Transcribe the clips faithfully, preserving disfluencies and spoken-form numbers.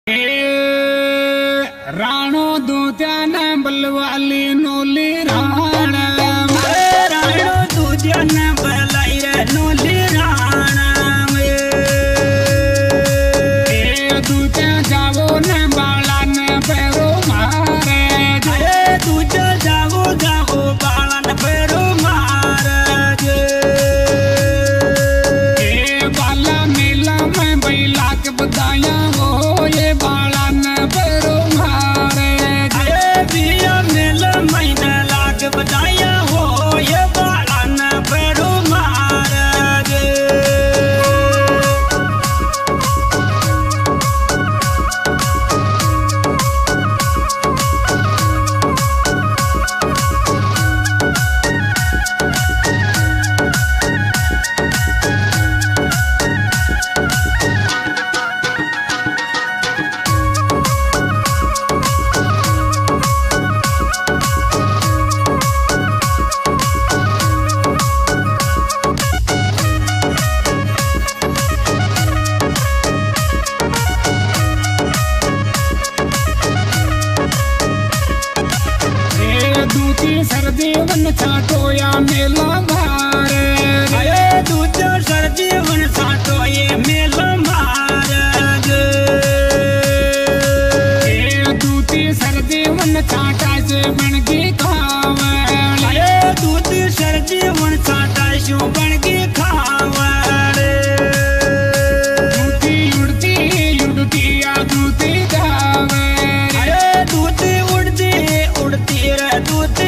राणो दूत्या न बलवाली नोली राणा राणो दूत्या न बलाई रे नोली राणा दूत्या जावो न बाला न पैरो मारे दूत्या जावो जावो बाला न पैरो मारे बाला मेला में बैला के बदाया हो ये बाला न पैरो मारे बिया मेला महीना लाग बदाया हो ये बाला न पैरो मारे सर्दी वन छाटो या मेला भारे अरे दूत्या सर्दी वन छाटो ये मेला भारे दूती सर्दी वन छाटा से बन के खावे अरे दूती सर्दी वन छाटा से बन के खावे दूती उड़ती उड़ती या दूती जावे अरे दूती उड़ती उड़ती रे दूती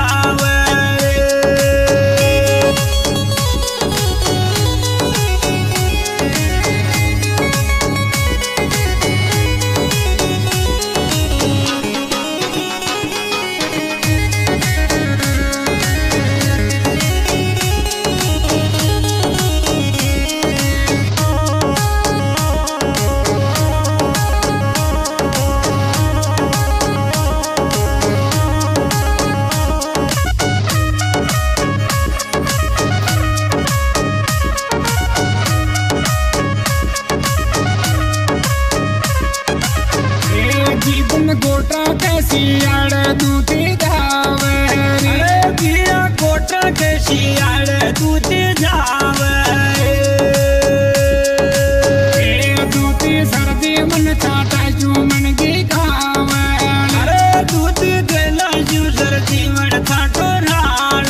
गोटा कैसी आड़ दूती जावे अरे बिया गोटा कैसी आड़ दूती जावे दूती सर्दी मन छाटा जू मन की खावे अरे दूती गला जू सर्दी मन छाटो नाल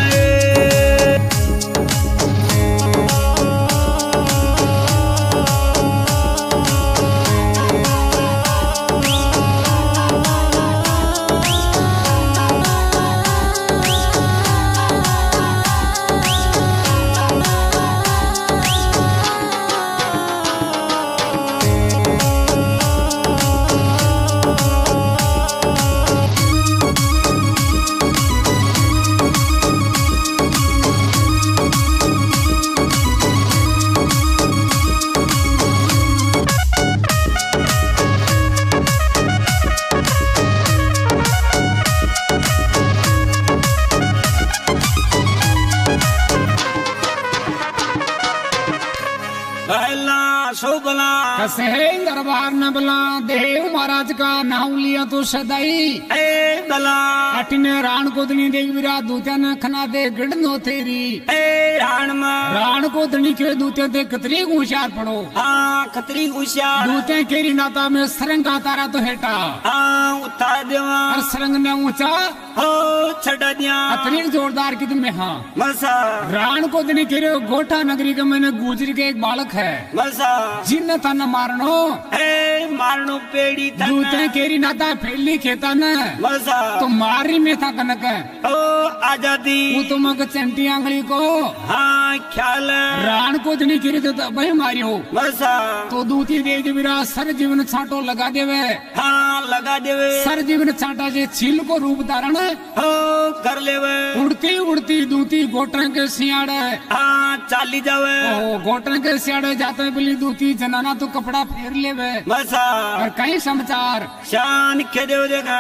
बला कसे दरबार न बला देव महाराज का नाम लिया तो सदाई ए बला अटिने राण कोदनी देख विरा दूत्या न खना दे गढ़ नो तेरी ए राण मा राण कोदनी के दूत्या दे कतरी होशियार पड़ो हाँ खतरी होशियार दूत्या केरी नाता में सरंग का तारा तो हेटा हाँ उतार देवा और सरंग ने ऊंचा हो छड़ा दिया अतरी जोरदार की तुम में हाँ मसा राण कोदनी के गोठा नगरी का मैंने गुजर के एक बालक है मसा जिन तन मारनो ए मारनो पेड़ी तन दूते केरी नाता फैली खेता न मसा तो मारी में था कनक ओ आजादी वो तुम चंटी आंगली को हाँ ख्याल राण को दनी गिरी तो वही मारी हो मसा तो दूती दे दे मेरा सर जीवन छाटो लगा देवे हाँ लगा देवे सर जीवन छाटा से छील को रूप धारण हो कर लेवे उड़ती उड़ती दूती गोटन के सियाड़े हाँ चाली जावे ओ गोटन के सियाड़े जाते बिली दूती जनाना तो कपड़ा फेर लेवे मसा और कई समाचार शान के देव देखा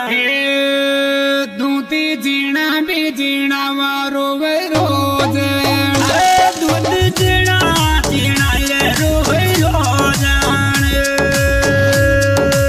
दूती जीना भी जीना वारो वे रोज दूध जीना जीना ये रो रोज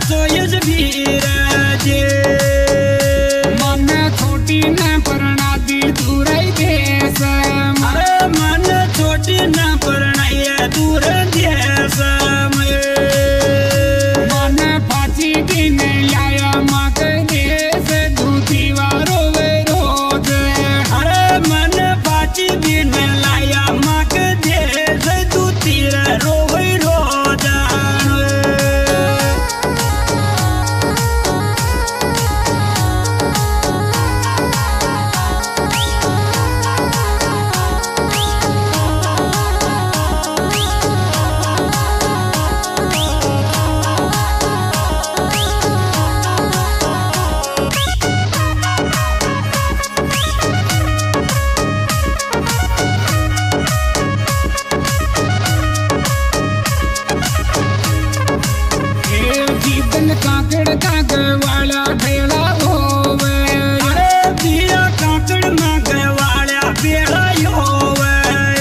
चोइस वीर जे मन छोटी न परना दी दूर देश अरे मन छोटी न परनाइए दूर देश मन फाची की ने लाया माँ के देश दूती वारो वे रोज अरे मन फाची भी न लाया माँ के देश दूती रोवे रोज काकड़ काकड़ वाला भेड़ा होवे अरे दिया काकड़ मांग वाला भेड़ा होवे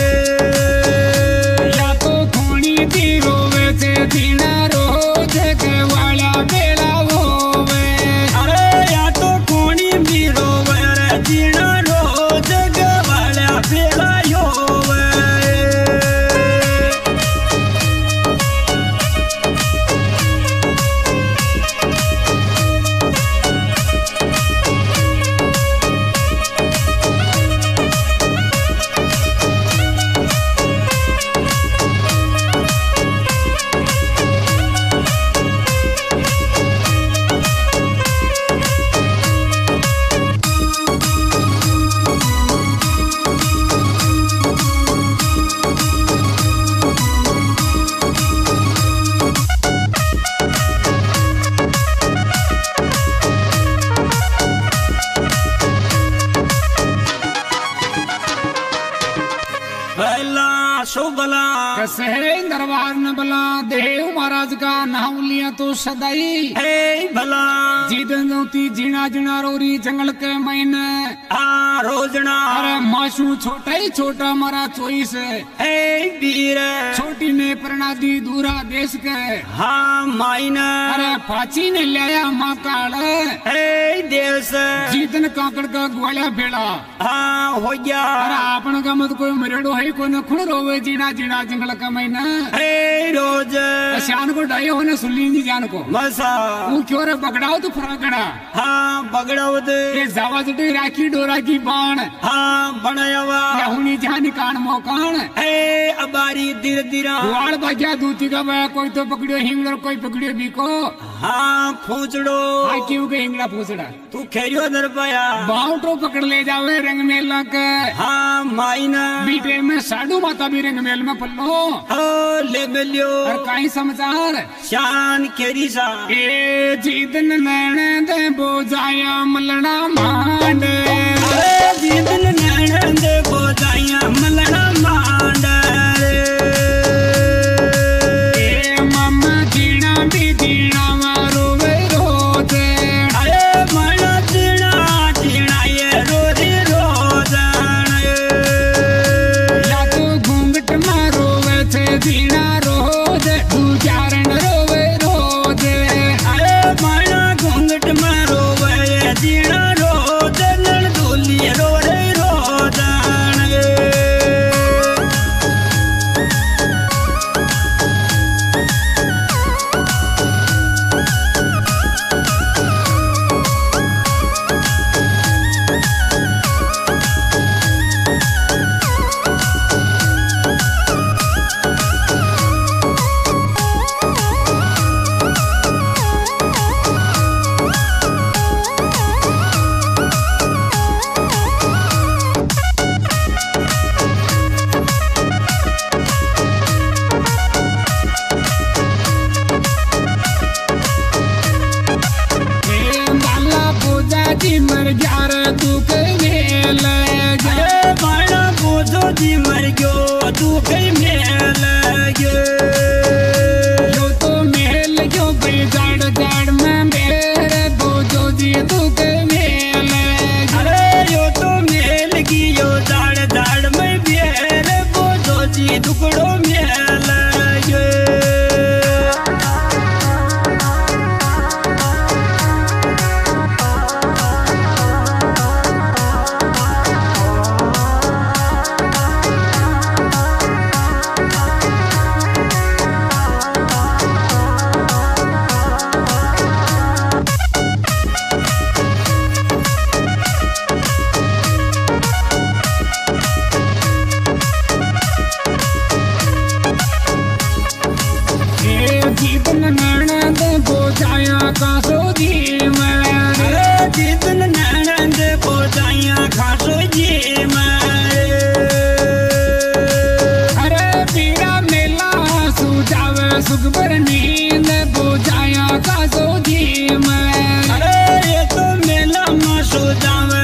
या तो खोनी दी रोवे से दीना रोज के वाला भेड़ा होवे अरे या तो खोनी भी रोवे रे दीना रोज के वाला भेड़ा होवे शोभला कैसे दरबार न बला देव महाराज का नाम लिया तो सदाई हे भला जीदन जोती जीना जीना रोरी जंगल के महीने आ रोजना अरे माशू छोटा ही छोटा मारा चोइस हे वीर छोटी ने प्रणादी दूरा देश के हाँ माइना अरे फाची ने लिया माँ काल हे देश जीदन काकड़ का ग्वाला भेड़ा हाँ हो गया अरे आपन का मत कोई मरेडो है कोई न खुड़ रोवे जीना जीना जंगल का महीना हे रोज शान को डाये होने सुली जी जान को मसा वो क्यों रे बगड़ाओ तो फराकड़ा हाँ बगड़ावत ये जावा जटे राखी डोरा की बाण हाँ बनायावा यहुनी जानी कान मोकान हे अबारी धीर धीरा वाड़ बाजा दूती का बया कोई तो पकड़ियो हिंगलर कोई पकड़ियो बीको हाँ फूचड़ो हाँ क्यों के हिंगला फूचड़ा तू खेरियो नर पाया बाउटो पकड़ ले जावे रंग मेल लग हाँ माइना बीटे में साडू माता भी रंग मेल में पल्लो ओ ले मिलियो और काई समाचार शान केरी सा ए जीदन नैन दे बोजाया मलना मांड अरे जीदन नैन दे बोजाया मलना मांड ए मम्मा जीना भी जीना मारो वे रोते अरे मना जीना जीना ये रोजी रोजान या तो घूंघट मारो वे थे जीना रोज दू चारण रोवे रोज अरे मना घूंघट मारो वे जीना रोज नल दूली रो रे रोजान जी मर जा रे तू के मेल अरे बाणा बोझो जी मर गयो तू कई मेल गयो यो तो मेल गयो बड़ी जाड़ जाड़ में मेरे बोझो जी तू के मेल अरे यो तो मेल गयो जाड़ जाड़ में मेरे बोझो जी टुकड़ो मेल गयो जीतन नैन दे बोझाया खासो जी मैं अरे जीतन नैन दे बोझाया खासो जी मैं अरे पीड़ा मेला सुझावे सुख भर नींद बोझाया खासो जी मैं अरे ये तो मेला में सुझावे